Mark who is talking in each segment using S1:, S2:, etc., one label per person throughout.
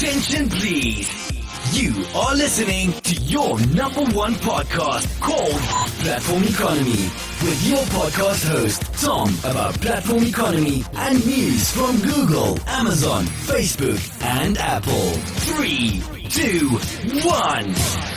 S1: Attention please. You are listening to your number one podcast called Platform Economy with your podcast host Tom about platform economy and news from Google, Amazon, Facebook and Apple. 3, 2, 1.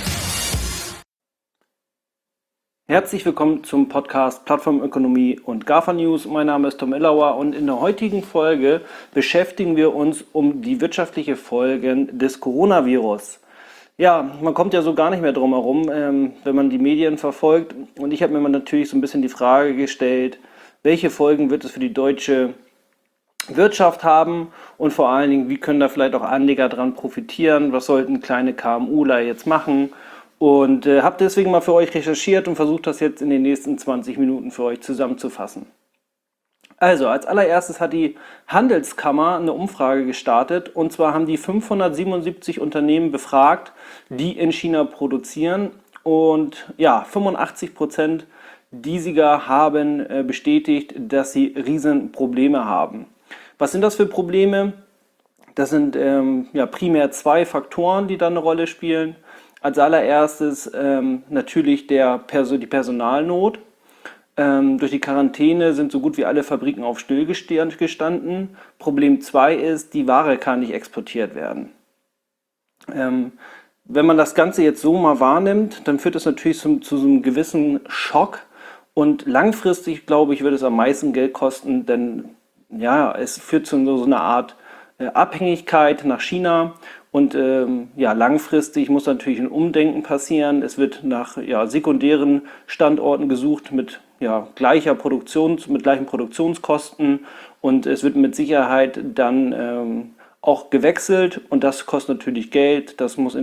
S2: Herzlich willkommen zum Podcast Plattformökonomie und GAFA News. Mein Name ist Tom Illauer und in der heutigen Folge beschäftigen wir uns um die wirtschaftlichen Folgen des Coronavirus. Ja, man kommt ja so gar nicht mehr drum herum, wenn man die Medien verfolgt. Und ich habe mir natürlich so ein bisschen die Frage gestellt, welche Folgen wird es für die deutsche Wirtschaft haben und vor allen Dingen, wie können da vielleicht auch Anleger dran profitieren, was sollten kleine KMUler jetzt machen? Und habe deswegen mal für euch recherchiert und versucht, das jetzt in den nächsten 20 Minuten für euch zusammenzufassen. Also, als allererstes hat die Handelskammer eine Umfrage gestartet. Und zwar haben die 577 Unternehmen befragt, die in China produzieren. Und ja, 85% dieser haben bestätigt, dass sie Riesenprobleme haben. Was sind das für Probleme? Das sind primär zwei Faktoren, die da eine Rolle spielen. Als allererstes natürlich die Personalnot. Durch die Quarantäne sind so gut wie alle Fabriken auf Stillstand gestanden. Problem 2 ist, die Ware kann nicht exportiert werden. Wenn man das Ganze jetzt so mal wahrnimmt, dann führt das natürlich zu so einem gewissen Schock. Und langfristig, glaube ich, wird es am meisten Geld kosten, denn ja, es führt zu so einer Art Abhängigkeit nach China. Und langfristig muss natürlich ein Umdenken passieren. Es wird nach sekundären Standorten gesucht mit gleichen Produktionskosten und es wird mit Sicherheit dann auch gewechselt und das kostet natürlich Geld.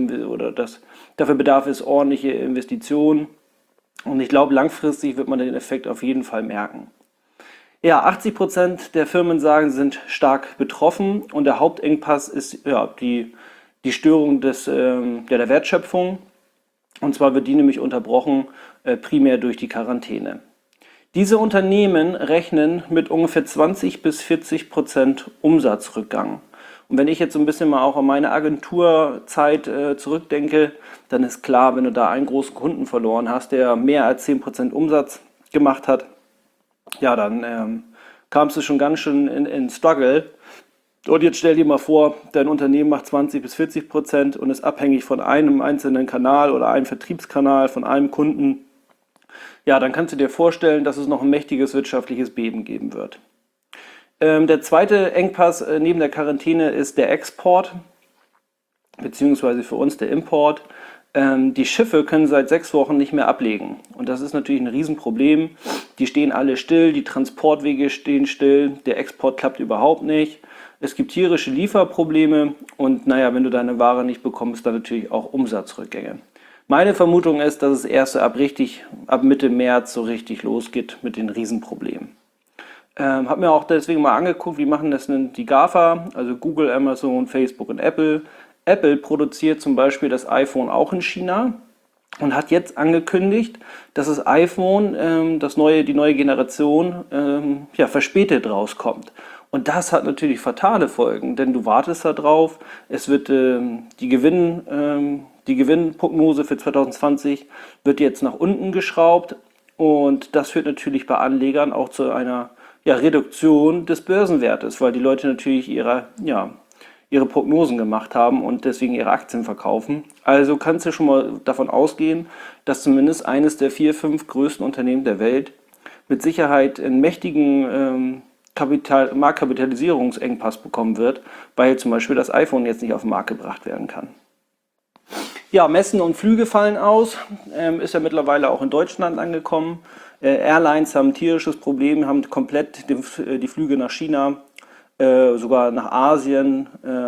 S2: Dafür bedarf es ordentliche Investitionen und ich glaube, langfristig wird man den Effekt auf jeden Fall merken. Ja, 80% der Firmen sagen, sie sind stark betroffen und der Hauptengpass ist die Störung der Wertschöpfung. Und zwar wird die nämlich unterbrochen, primär durch die Quarantäne. Diese Unternehmen rechnen mit ungefähr 20-40% Umsatzrückgang. Und wenn ich jetzt so ein bisschen mal auch an meine Agenturzeit zurückdenke, dann ist klar, wenn du da einen großen Kunden verloren hast, der mehr als 10% Umsatz gemacht hat, ja, dann kamst du schon ganz schön in Struggle. Und jetzt stell dir mal vor, dein Unternehmen macht 20-40% und ist abhängig von einem einzelnen Kanal oder einem Vertriebskanal, von einem Kunden. Ja, dann kannst du dir vorstellen, dass es noch ein mächtiges wirtschaftliches Beben geben wird. Der zweite Engpass neben der Quarantäne ist der Export, beziehungsweise für uns der Import. Die Schiffe können seit 6 Wochen nicht mehr ablegen. Und das ist natürlich ein Riesenproblem. Die stehen alle still, die Transportwege stehen still, der Export klappt überhaupt nicht. Es gibt tierische Lieferprobleme und wenn du deine Ware nicht bekommst, dann natürlich auch Umsatzrückgänge. Meine Vermutung ist, dass es erst ab Mitte März so richtig losgeht mit den Riesenproblemen. Habe mir auch deswegen mal angeguckt, wie machen das denn die GAFA, also Google, Amazon, Facebook und Apple. Apple produziert zum Beispiel das iPhone auch in China und hat jetzt angekündigt, dass das iPhone, die neue Generation, verspätet rauskommt. Und das hat natürlich fatale Folgen, denn du wartest da drauf, es wird die Gewinnprognose für 2020 wird jetzt nach unten geschraubt und das führt natürlich bei Anlegern auch zu einer Reduktion des Börsenwertes, weil die Leute natürlich ihre Prognosen gemacht haben und deswegen ihre Aktien verkaufen. Also kannst du schon mal davon ausgehen, dass zumindest eines der 4, 5 größten Unternehmen der Welt mit Sicherheit einen mächtigen Marktkapitalisierungsengpass bekommen wird, weil zum Beispiel das iPhone jetzt nicht auf den Markt gebracht werden kann. Ja, Messen und Flüge fallen aus, ist ja mittlerweile auch in Deutschland angekommen. Airlines haben ein tierisches Problem, haben komplett die Flüge nach China, sogar nach Asien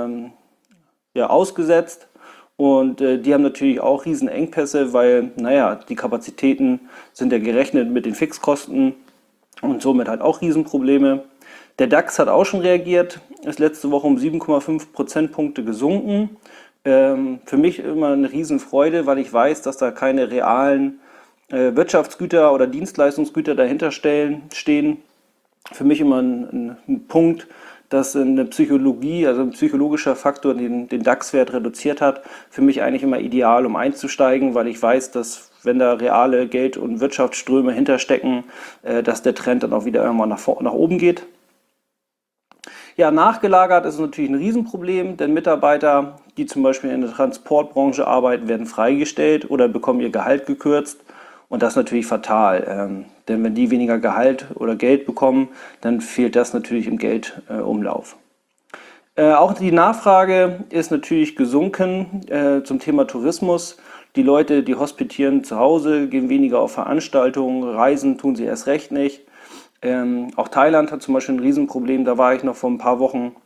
S2: ausgesetzt. Und die haben natürlich auch riesen Engpässe, weil die Kapazitäten sind ja gerechnet mit den Fixkosten und somit halt auch Riesenprobleme. Der DAX hat auch schon reagiert, ist letzte Woche um 7,5 Prozentpunkte gesunken. Für mich immer eine Riesenfreude, weil ich weiß, dass da keine realen Wirtschaftsgüter oder Dienstleistungsgüter dahinter stehen. Für mich immer ein Punkt, dass eine Psychologie, also ein psychologischer Faktor, den DAX-Wert reduziert hat, für mich eigentlich immer ideal, um einzusteigen, weil ich weiß, dass wenn da reale Geld- und Wirtschaftsströme hinterstecken, dass der Trend dann auch wieder irgendwann nach oben geht. Ja, nachgelagert ist natürlich ein Riesenproblem, denn Mitarbeiter, die zum Beispiel in der Transportbranche arbeiten, werden freigestellt oder bekommen ihr Gehalt gekürzt. Und das ist natürlich fatal, denn wenn die weniger Gehalt oder Geld bekommen, dann fehlt das natürlich im Geldumlauf. Auch die Nachfrage ist natürlich gesunken zum Thema Tourismus. Die Leute, die hospitieren zu Hause, gehen weniger auf Veranstaltungen, reisen tun sie erst recht nicht. Auch Thailand hat zum Beispiel ein Riesenproblem, da war ich noch vor ein paar Wochen.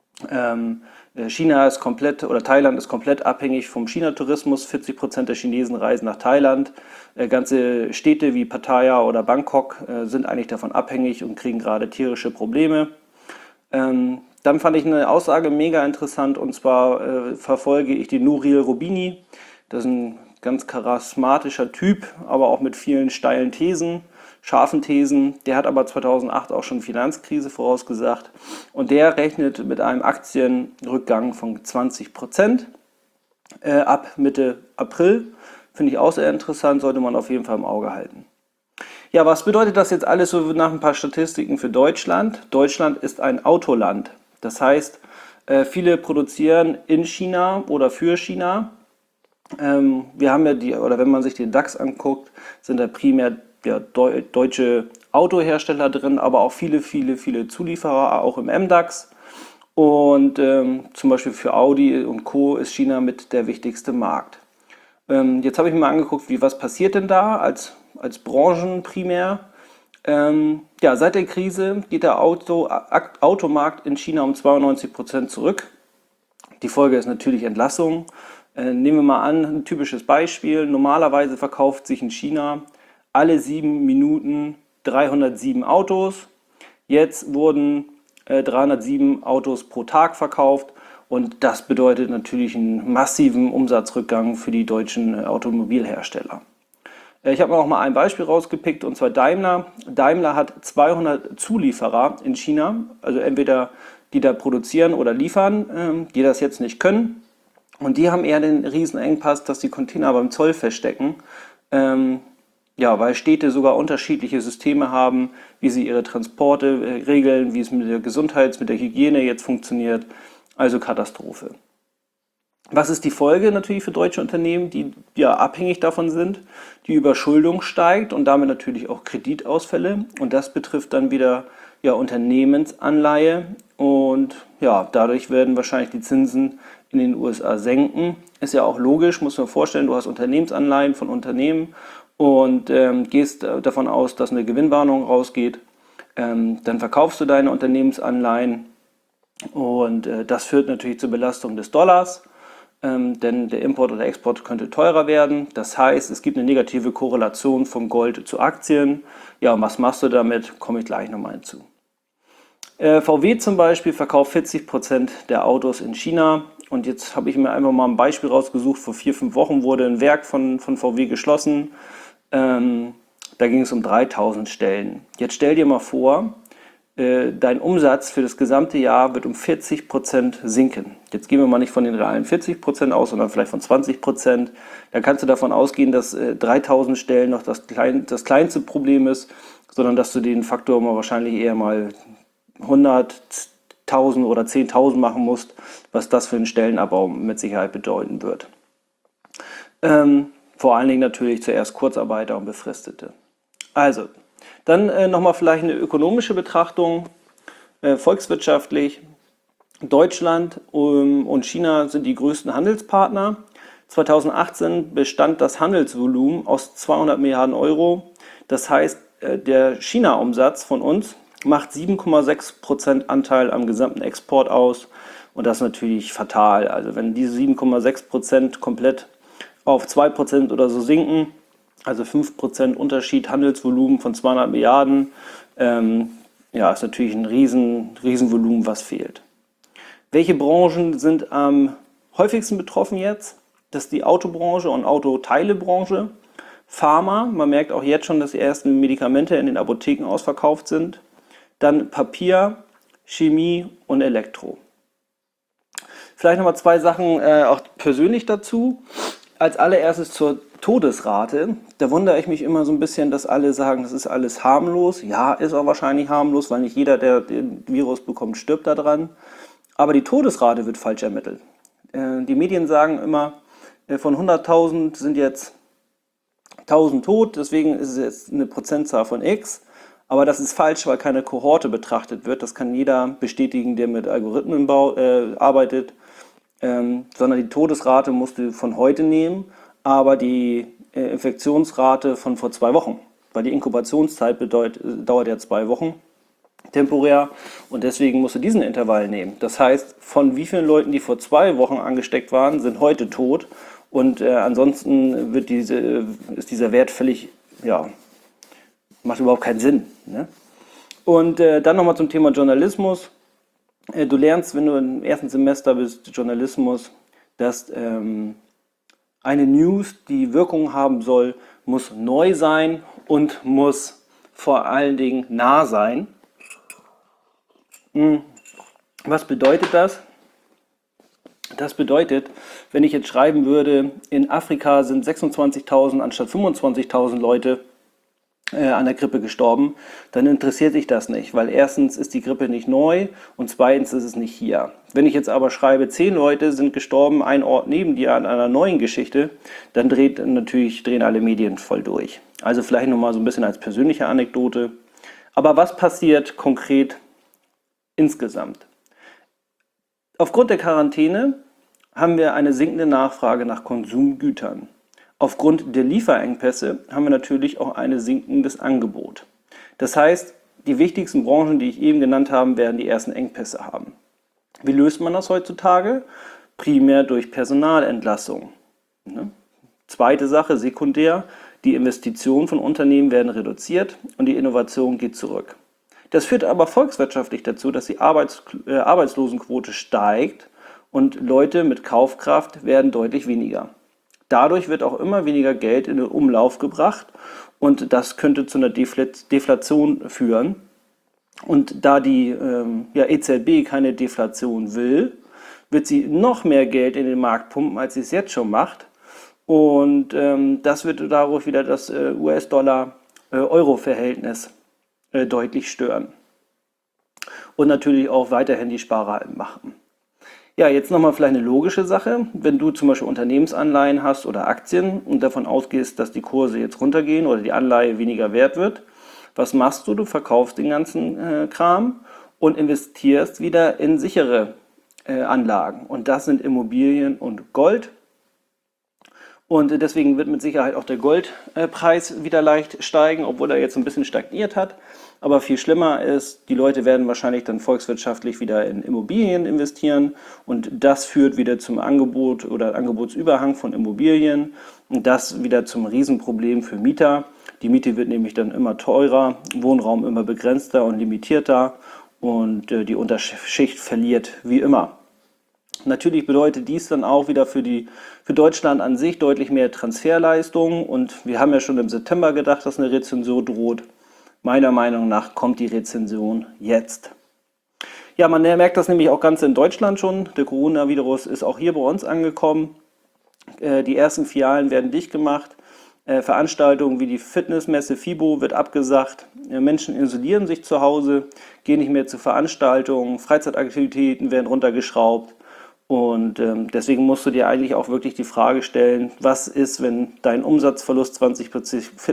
S2: China ist komplett, oder Thailand ist komplett abhängig vom China-Tourismus. 40% der Chinesen reisen nach Thailand. Ganze Städte wie Pattaya oder Bangkok sind eigentlich davon abhängig und kriegen gerade tierische Probleme. Dann fand ich eine Aussage mega interessant, und zwar verfolge ich den Nouriel Roubini. Das ist ein ganz charismatischer Typ, aber auch mit vielen steilen Thesen, scharfen Thesen. Der hat aber 2008 auch schon Finanzkrise vorausgesagt, und der rechnet mit einem Aktienrückgang von 20% ab Mitte April. Finde ich auch sehr interessant, sollte man auf jeden Fall im Auge halten. Ja, was bedeutet das jetzt alles so nach ein paar Statistiken für Deutschland? Deutschland ist ein Autoland. Das heißt, viele produzieren in China oder für China. Wir haben ja oder wenn man sich den DAX anguckt, sind da primär deutsche Autohersteller drin, aber auch viele Zulieferer, auch im MDAX. Und zum Beispiel für Audi und Co. ist China mit der wichtigste Markt. Jetzt habe ich mir mal angeguckt, was passiert denn da als Branchen primär. Seit der Krise geht der Automarkt in China um 92% zurück. Die Folge ist natürlich Entlassung. Nehmen wir mal an, ein typisches Beispiel. Normalerweise verkauft sich in China alle 7 Minuten 307 Autos. Jetzt wurden 307 Autos pro Tag verkauft, und das bedeutet natürlich einen massiven Umsatzrückgang für die deutschen Automobilhersteller. Ich habe mir auch mal ein Beispiel rausgepickt, und zwar Daimler. Daimler hat 200 Zulieferer in China, also entweder die da produzieren oder liefern, die das jetzt nicht können. Und die haben eher den riesen Engpass, dass die Container beim Zoll feststecken. Weil Städte sogar unterschiedliche Systeme haben, wie sie ihre Transporte regeln, wie es mit der mit der Hygiene jetzt funktioniert. Also Katastrophe. Was ist die Folge natürlich für deutsche Unternehmen, die ja abhängig davon sind? Die Überschuldung steigt und damit natürlich auch Kreditausfälle. Und das betrifft dann wieder Unternehmensanleihe. Und dadurch werden wahrscheinlich die Zinsen in den USA senken. Ist ja auch logisch, muss man vorstellen, du hast Unternehmensanleihen von Unternehmen und gehst davon aus, dass eine Gewinnwarnung rausgeht. Dann verkaufst du deine Unternehmensanleihen, und das führt natürlich zur Belastung des Dollars, denn der Import oder Export könnte teurer werden. Das heißt, es gibt eine negative Korrelation von Gold zu Aktien. Ja, und was machst du damit? Komme ich gleich nochmal hinzu. VW zum Beispiel verkauft 40% der Autos in China. Und jetzt habe ich mir einfach mal ein Beispiel rausgesucht. Vor 4-5 Wochen wurde ein Werk von VW geschlossen. Da ging es um 3000 Stellen. Jetzt stell dir mal vor, dein Umsatz für das gesamte Jahr wird um 40% sinken. Jetzt gehen wir mal nicht von den realen 40% aus, sondern vielleicht von 20%. Dann kannst du davon ausgehen, dass 3000 Stellen noch das kleinste Problem ist, sondern dass du den Faktor mal wahrscheinlich eher mal 100.000 oder 10.000 machen musst, was das für einen Stellenabbau mit Sicherheit bedeuten wird. Vor allen Dingen natürlich zuerst Kurzarbeiter und Befristete. Also, dann nochmal vielleicht eine ökonomische Betrachtung, volkswirtschaftlich. Deutschland und China sind die größten Handelspartner. 2018 bestand das Handelsvolumen aus 200 Milliarden Euro. Das heißt, der China-Umsatz von uns macht 7,6% Anteil am gesamten Export aus. Und das ist natürlich fatal. Also wenn diese 7,6% komplett auf 2% oder so sinken, also 5% Unterschied, Handelsvolumen von 200 Milliarden, ist natürlich ein Riesenvolumen, was fehlt. Welche Branchen sind am häufigsten betroffen jetzt? Das ist die Autobranche und Autoteilebranche. Pharma, man merkt auch jetzt schon, dass die ersten Medikamente in den Apotheken ausverkauft sind. Dann Papier, Chemie und Elektro. Vielleicht nochmal zwei Sachen auch persönlich dazu. Als allererstes zur Todesrate. Da wundere ich mich immer so ein bisschen, dass alle sagen, das ist alles harmlos. Ja, ist auch wahrscheinlich harmlos, weil nicht jeder, der den Virus bekommt, stirbt daran. Aber die Todesrate wird falsch ermittelt. Die Medien sagen immer, von 100.000 sind jetzt 1.000 tot, deswegen ist es jetzt eine Prozentzahl von X. Aber das ist falsch, weil keine Kohorte betrachtet wird. Das kann jeder bestätigen, der mit Algorithmen arbeitet. Sondern die Todesrate musst du von heute nehmen, aber die Infektionsrate von vor 2 Wochen. Weil die Inkubationszeit dauert ja 2 Wochen temporär und deswegen musst du diesen Intervall nehmen. Das heißt, von wie vielen Leuten, die vor 2 Wochen angesteckt waren, sind heute tot und ansonsten ist dieser Wert völlig, ja, macht überhaupt keinen Sinn. Ne? Und dann nochmal zum Thema Journalismus. Du lernst, wenn du im ersten Semester bist, Journalismus, dass eine News, die Wirkung haben soll, muss neu sein und muss vor allen Dingen nah sein. Was bedeutet das? Das bedeutet, wenn ich jetzt schreiben würde, in Afrika sind 26.000 anstatt 25.000 Leute an der Grippe gestorben, dann interessiert sich das nicht, weil erstens ist die Grippe nicht neu und zweitens ist es nicht hier. Wenn ich jetzt aber schreibe, 10 Leute sind gestorben, ein Ort neben dir an einer neuen Geschichte, dann drehen alle Medien voll durch. Also vielleicht nochmal so ein bisschen als persönliche Anekdote. Aber was passiert konkret insgesamt? Aufgrund der Quarantäne haben wir eine sinkende Nachfrage nach Konsumgütern. Aufgrund der Lieferengpässe haben wir natürlich auch ein sinkendes Angebot. Das heißt, die wichtigsten Branchen, die ich eben genannt habe, werden die ersten Engpässe haben. Wie löst man das heutzutage? Primär durch Personalentlassung. Zweite Sache, sekundär, die Investitionen von Unternehmen werden reduziert und die Innovation geht zurück. Das führt aber volkswirtschaftlich dazu, dass die Arbeitslosenquote steigt und Leute mit Kaufkraft werden deutlich weniger. Dadurch wird auch immer weniger Geld in den Umlauf gebracht und das könnte zu einer Deflation führen. Und da die EZB keine Deflation will, wird sie noch mehr Geld in den Markt pumpen, als sie es jetzt schon macht. Und das wird dadurch wieder das US-Dollar-Euro-Verhältnis deutlich stören. Und natürlich auch weiterhin die Sparer machen. Ja, jetzt nochmal vielleicht eine logische Sache. Wenn du zum Beispiel Unternehmensanleihen hast oder Aktien und davon ausgehst, dass die Kurse jetzt runtergehen oder die Anleihe weniger wert wird, was machst du? Du verkaufst den ganzen Kram und investierst wieder in sichere Anlagen. Und das sind Immobilien und Gold. Und deswegen wird mit Sicherheit auch der Goldpreis wieder leicht steigen, obwohl er jetzt ein bisschen stagniert hat. Aber viel schlimmer ist, die Leute werden wahrscheinlich dann volkswirtschaftlich wieder in Immobilien investieren und das führt wieder zum Angebot oder Angebotsüberhang von Immobilien und das wieder zum Riesenproblem für Mieter. Die Miete wird nämlich dann immer teurer, Wohnraum immer begrenzter und limitierter und die Unterschicht verliert wie immer. Natürlich bedeutet dies dann auch wieder für Deutschland an sich deutlich mehr Transferleistungen und wir haben ja schon im September gedacht, dass eine Rezession droht. Meiner Meinung nach kommt die Rezession jetzt. Ja, man merkt das nämlich auch ganz in Deutschland schon. Der Coronavirus ist auch hier bei uns angekommen. Die ersten Filialen werden dicht gemacht. Veranstaltungen wie die Fitnessmesse FIBO wird abgesagt. Menschen isolieren sich zu Hause, gehen nicht mehr zu Veranstaltungen. Freizeitaktivitäten werden runtergeschraubt. Und deswegen musst du dir eigentlich auch wirklich die Frage stellen, was ist, wenn dein Umsatzverlust 20 bis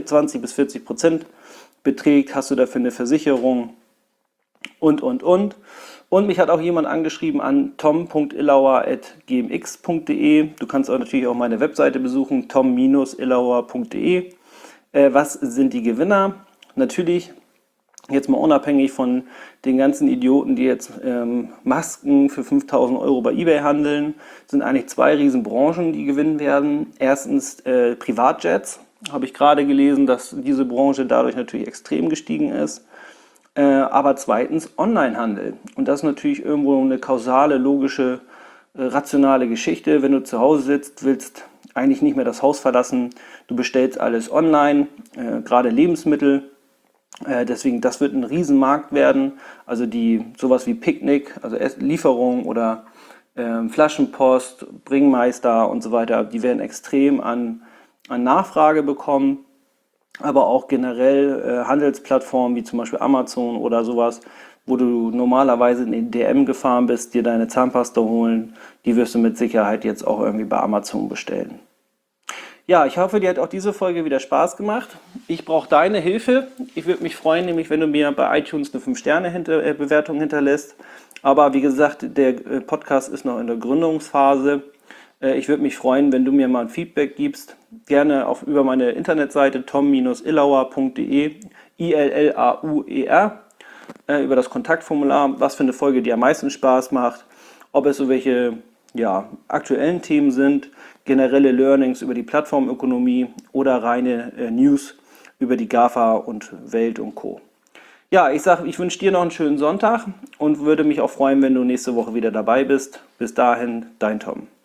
S2: 40% beträgt, hast du dafür eine Versicherung und. Und mich hat auch jemand angeschrieben an tom.illauer@gmx.de. Du kannst auch natürlich auch meine Webseite besuchen, tom-illauer.de. Was sind die Gewinner? Natürlich, jetzt mal unabhängig von den ganzen Idioten, die jetzt Masken für 5.000 Euro bei eBay handeln, sind eigentlich 2 Riesenbranchen, die gewinnen werden. Erstens Privatjets. Habe ich gerade gelesen, dass diese Branche dadurch natürlich extrem gestiegen ist. Aber zweitens Onlinehandel. Und das ist natürlich irgendwo eine kausale, logische, rationale Geschichte. Wenn du zu Hause sitzt, willst eigentlich nicht mehr das Haus verlassen. Du bestellst alles online, gerade Lebensmittel. Deswegen, das wird ein Riesenmarkt werden. Also sowas wie Picknick, also Lieferung oder Flaschenpost, Bringmeister und so weiter, die werden extrem an Nachfrage bekommen. Aber auch generell Handelsplattformen wie zum Beispiel Amazon oder sowas, wo du normalerweise in den DM gefahren bist, dir deine Zahnpasta holen, die wirst du mit Sicherheit jetzt auch irgendwie bei Amazon bestellen. Ja, ich hoffe, dir hat auch diese Folge wieder Spaß gemacht. Ich brauche deine Hilfe. Ich würde mich freuen, nämlich wenn du mir bei iTunes eine 5-Sterne-Bewertung hinterlässt. Aber wie gesagt, der Podcast ist noch in der Gründungsphase. Ich würde mich freuen, wenn du mir mal ein Feedback gibst. Gerne über meine Internetseite tom-illauer.de, ILLAUER, über das Kontaktformular, was für eine Folge dir am meisten Spaß macht, ob es so welche aktuellen Themen sind, generelle Learnings über die Plattformökonomie oder reine News über die GAFA und Welt und Co. Ja, ich wünsche dir noch einen schönen Sonntag und würde mich auch freuen, wenn du nächste Woche wieder dabei bist. Bis dahin, dein Tom.